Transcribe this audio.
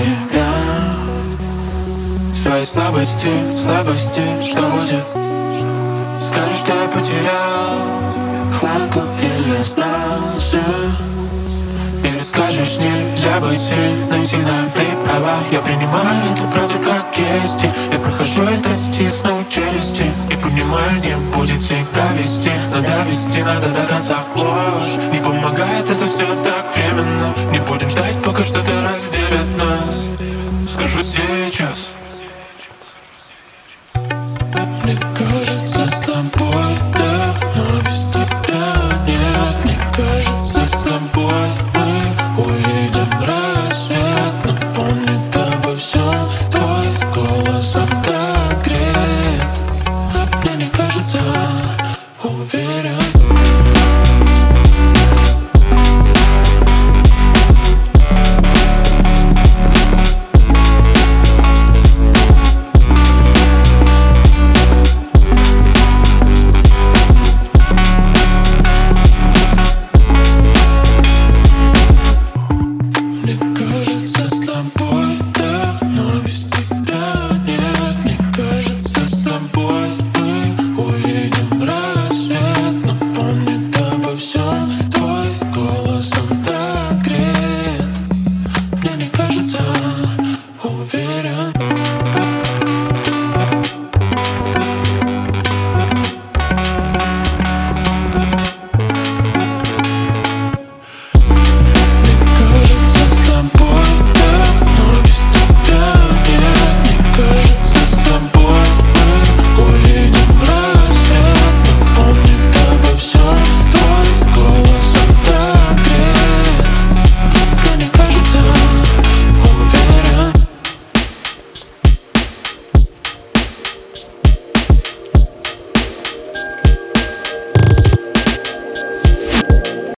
потерял свои слабости, что будет? Скажешь, что я потерял хватку или остался? Или скажешь, нельзя быть сильным всегда? Ты права, я принимаю это правда как есть. Я прохожу это, стиснув челюсти, и понимаю, не будет всегда вести. Но довести надо до конца. Ложь не помогает, это все так временно. Не будем ждать, пока что-то разделит нас. Скажу сейчас.